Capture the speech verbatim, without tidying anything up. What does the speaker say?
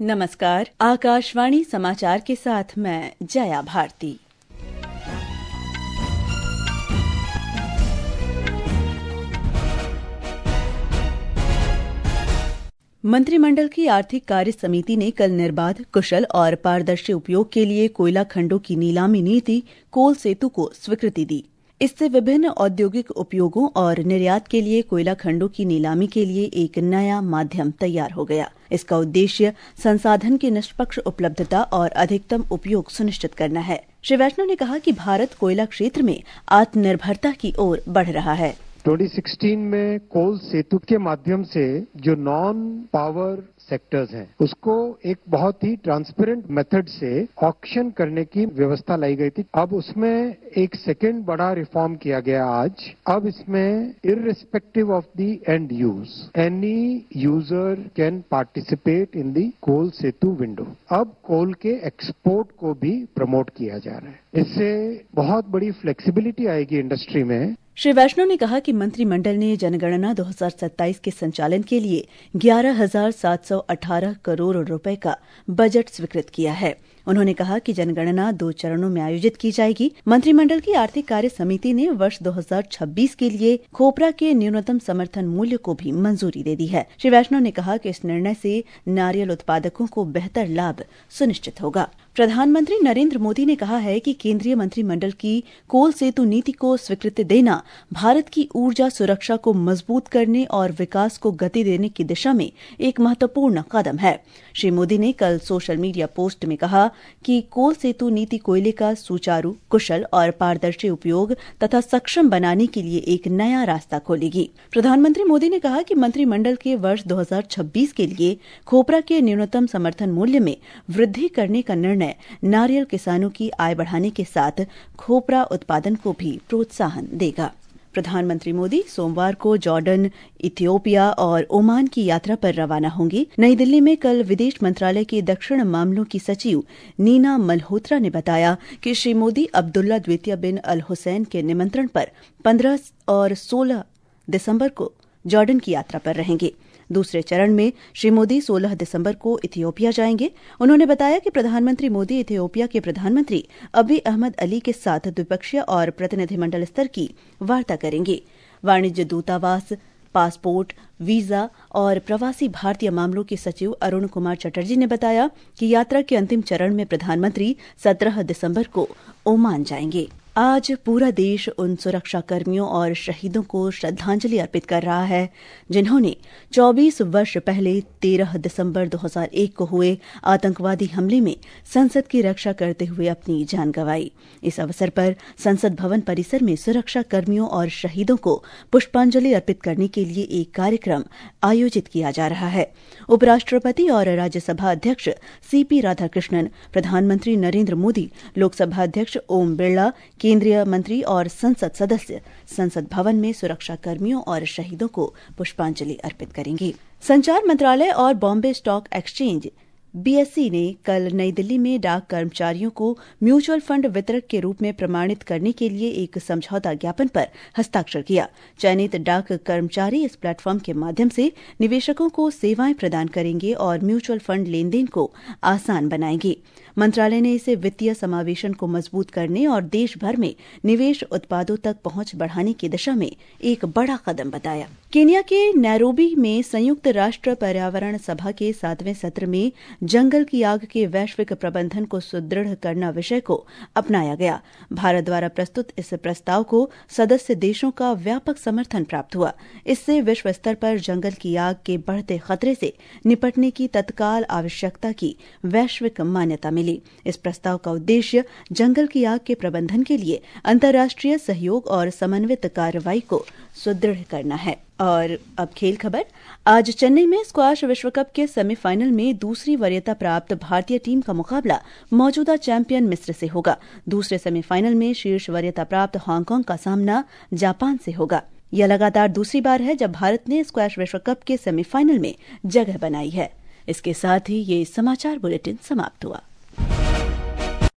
नमस्कार, आकाशवाणी समाचार के साथ मैं जया भारती। मंत्रिमंडल की आर्थिक कार्य समिति ने कल निर्बाध, कुशल और पारदर्शी उपयोग के लिए कोयला खंडों की नीलामी नीति कोल सेतु को स्वीकृति दी। इससे विभिन्न औद्योगिक उपयोगों और निर्यात के लिए कोयला खंडों की नीलामी के लिए एक नया माध्यम तैयार हो गया। इसका उद्देश्य संसाधन की निष्पक्ष उपलब्धता और अधिकतम उपयोग सुनिश्चित करना है। श्री वैष्णव ने कहा कि भारत कोयला क्षेत्र में आत्मनिर्भरता की ओर बढ़ रहा है। दो हज़ार सोलह में कोल सेतु के माध्यम से जो नॉन पावर सेक्टर्स हैं उसको एक बहुत ही ट्रांसपेरेंट मेथड से ऑक्शन करने की व्यवस्था लाई गई थी। अब उसमें एक सेकंड बड़ा रिफॉर्म किया गया आज। अब इसमें irrespective of the end use any user can participate in the coal Setu window. अब कोल के एक्सपोर्ट को भी प्रमोट किया जा रहा है। इससे बहुत बड़ी फ्लेक्सिबिलिटी आएगी इंडस्ट्री में। श्री वैष्णव ने कहा कि मंत्रिमंडल ने जनगणना दो हज़ार सत्ताईस के संचालन के लिए ग्यारह हजार सात सौ अठारह करोड़ रुपए का बजट स्वीकृत किया है। उन्होंने कहा कि जनगणना दो चरणों में आयोजित की जाएगी। मंत्रिमंडल की आर्थिक कार्य समिति ने वर्ष दो हज़ार छब्बीस के लिए खोपरा के न्यूनतम समर्थन मूल्य को भी मंजूरी दे दी है। श्री वैष्णव ने कहा कि इस निर्णय से नारियल उत्पादकों को बेहतर लाभ सुनिश्चित होगा। प्रधानमंत्री नरेंद्र मोदी ने कहा है कि केंद्रीय मंत्रिमंडल की कोल सेतु नीति को स्वीकृति देना भारत की ऊर्जा सुरक्षा को मजबूत करने और विकास को गति देने की दिशा में एक महत्वपूर्ण कदम है। श्री मोदी ने कल सोशल मीडिया पोस्ट में कहा कि कोल सेतु नीति कोयले का सुचारू, कुशल और पारदर्शी उपयोग तथा सक्षम बनाने के लिए एक नया रास्ता खोलेगी। प्रधानमंत्री मोदी ने कहा कि मंत्रिमंडल के वर्ष दो हज़ार छब्बीस के लिए खोपरा के न्यूनतम समर्थन मूल्य में वृद्धि करने का निर्णय नारियल किसानों की आय बढ़ाने के साथ खोपरा उत्पादन को भी प्रोत्साहन देगा। प्रधानमंत्री मोदी सोमवार को जॉर्डन, इथियोपिया और ओमान की यात्रा पर रवाना होंगे। नई दिल्ली में कल विदेश मंत्रालय के दक्षिण मामलों की सचिव नीना मल्होत्रा ने बताया कि श्री मोदी अब्दुल्ला द्वितीय बिन अल हुसैन के निमंत्रण पर पंद्रह और सोलह दिसंबर को जॉर्डन की यात्रा पर रहेंगे। दूसरे चरण में श्री मोदी सोलह दिसंबर को इथियोपिया जाएंगे। उन्होंने बताया कि प्रधानमंत्री मोदी इथियोपिया के प्रधानमंत्री अबी अहमद अली के साथ द्विपक्षीय और प्रतिनिधिमंडल स्तर की वार्ता करेंगे। वाणिज्य दूतावास, पासपोर्ट, वीजा और प्रवासी भारतीय मामलों के सचिव अरुण कुमार चटर्जी ने बताया कि यात्रा के अंतिम चरण में प्रधानमंत्री सत्रह दिसंबर को ओमान जाएंगे। आज पूरा देश उन सुरक्षा कर्मियों और शहीदों को श्रद्धांजलि अर्पित कर रहा है जिन्होंने चौबीस वर्ष पहले तेरह दिसंबर दो हज़ार एक को हुए आतंकवादी हमले में संसद की रक्षा करते हुए अपनी जान गंवाई। इस अवसर पर संसद भवन परिसर में सुरक्षा कर्मियों और शहीदों को पुष्पांजलि अर्पित करने के लिए एक कार्यक्रम आयोजित किया जा रहा है। उपराष्ट्रपति और राज्यसभा अध्यक्ष सीपी राधाकृष्णन, प्रधानमंत्री नरेंद्र मोदी, लोकसभा अध्यक्ष ओम बिरला, केंद्रीय मंत्री और संसद सदस्य संसद भवन में सुरक्षा कर्मियों और शहीदों को पुष्पांजलि अर्पित करेंगे। संचार मंत्रालय और बॉम्बे स्टॉक एक्सचेंज बीएसई ने कल नई दिल्ली में डाक कर्मचारियों को म्यूचुअल फंड वितरक के रूप में प्रमाणित करने के लिए एक समझौता ज्ञापन पर हस्ताक्षर किया। चयनित डाक कर्मचारी इस प्लेटफॉर्म के माध्यम से निवेशकों को सेवाएं प्रदान करेंगे और म्यूचुअल फंड लेन देन को आसान बनाएंगे। मंत्रालय ने इसे वित्तीय समावेशन को मजबूत करने और देश भर में निवेश उत्पादों तक पहुंच बढ़ाने की दिशा में एक बड़ा कदम बताया। केन्या के नैरोबी में संयुक्त राष्ट्र पर्यावरण सभा के सातवें सत्र में जंगल की आग के वैश्विक प्रबंधन को सुदृढ़ करना विषय को अपनाया गया। भारत द्वारा प्रस्तुत इस प्रस्ताव को सदस्य देशों का व्यापक समर्थन प्राप्त हुआ। इससे विश्व स्तर पर जंगल की आग के बढ़ते खतरे से निपटने की तत्काल आवश्यकता की वैश्विक मान्यता मिली। इस प्रस्ताव का उद्देश्य जंगल की आग के प्रबंधन के लिए अंतर्राष्ट्रीय सहयोग और समन्वित कार्रवाई को सुदृढ़ करना है। और अब खेल खबर। आज चेन्नई में स्क्वैश विश्व कप के सेमीफाइनल में दूसरी वरीयता प्राप्त भारतीय टीम का मुकाबला मौजूदा चैंपियन मिस्र से होगा। दूसरे सेमीफाइनल में शीर्ष वरीयता प्राप्त हांगकांग का सामना जापान से होगा। यह लगातार दूसरी बार है जब भारत ने स्क्वैश विश्व कप के सेमीफाइनल में जगह बनाई है। इसके साथ ही ये समाचार बुलेटिन समाप्त हुआ।